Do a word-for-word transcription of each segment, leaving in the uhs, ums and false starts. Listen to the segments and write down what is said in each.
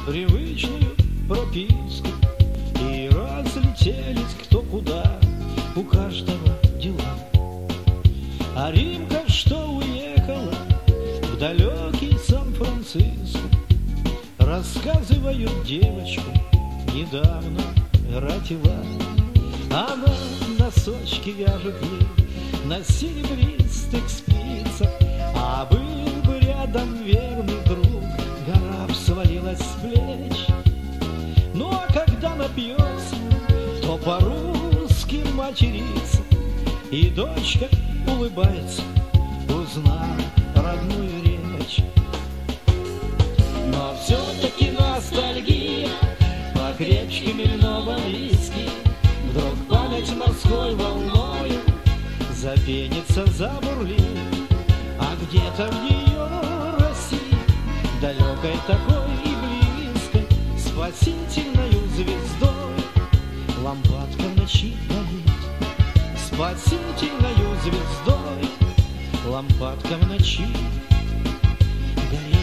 привычную прописку, и разлетелись кто куда, у каждого дела. А Римка, что уехала в далекий Сан-Франциско, рассказывают, девочку недавно родила. Она носочки вяжет ей на серебристых спицах, а был бы рядом верный друг, гора б свалилась с плеч. Ну а когда напьется, то по-русски матерится, и дочка улыбается, узнав родную речь. Но все-таки ностальгия покрепче хмельного виски, вдруг память морской волною запенится, забурлит. А где-то в ее России, далекой такой и близкой, спасительною звездой лампадка в ночи горит. Спасительною звездой лампадка в ночи горит.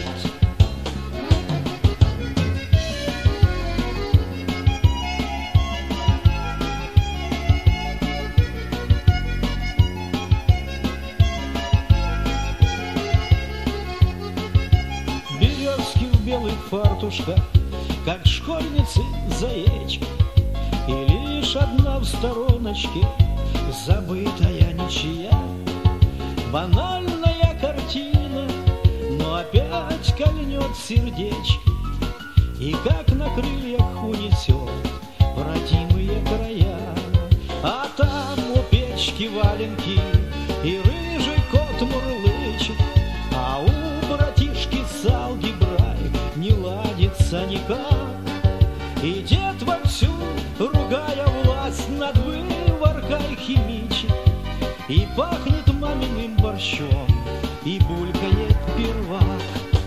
Березки в белых фартушках, как школьницы заечки, и лишь одна в стороночке забытая ничья. Банальная картина, но опять кольнет сердечки, и как на крыльях унесет в родимые края. А там у печки валенки и рыжий кот мурлычет, а у братишки с алгеброй не ладится никак. И дед вовсю, ругая власть, над вываркой химичит, и пахнет маминым борщом, и булькает первак.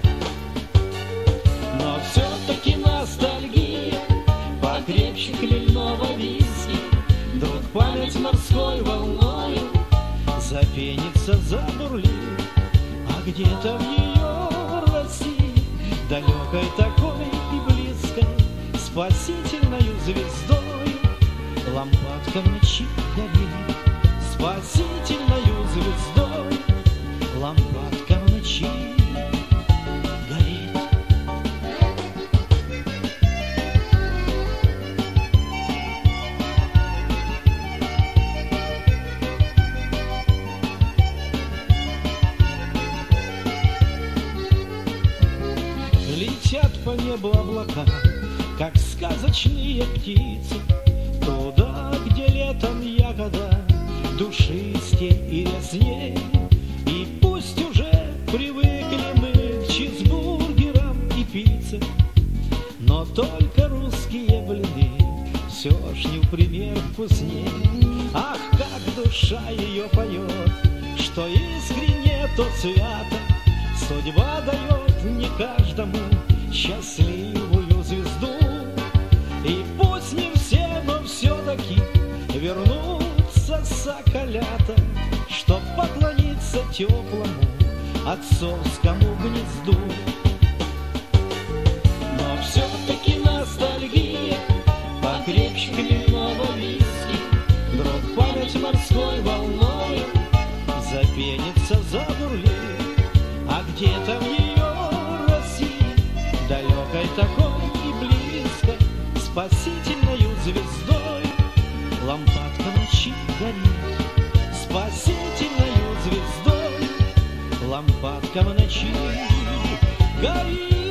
Но все-таки ностальгия покрепче хмельного виски, вдруг память морской волною запенится, забурлит. А где-то в ее России, далекой такой и близкой, спасительною звездой лампадка в ночи горит. Спасительною звездой лампадка в ночи горит. Летят по небу облака, как сказочные птицы, туда, где летом ягода душистей и резней. И пусть уже привыкли мы к чизбургерам и пицце, но только русские блины все ж не в пример вкусней. Ах, как душа ее поет, что искренне, то свято, судьба дает не каждому счастливую звезду. И пусть не все, но все-таки вернутся соколята, чтоб поклониться теплому отцовскому гнезду. Но все-таки ностальгия покрепче хмельного виски, вдруг память морской волною запенится, забурлит. А где-то в ее России, далекой такой и близкой, спасительною звездой лампадка в ночи горит. Спасительною звездой лампадка в ночи горит.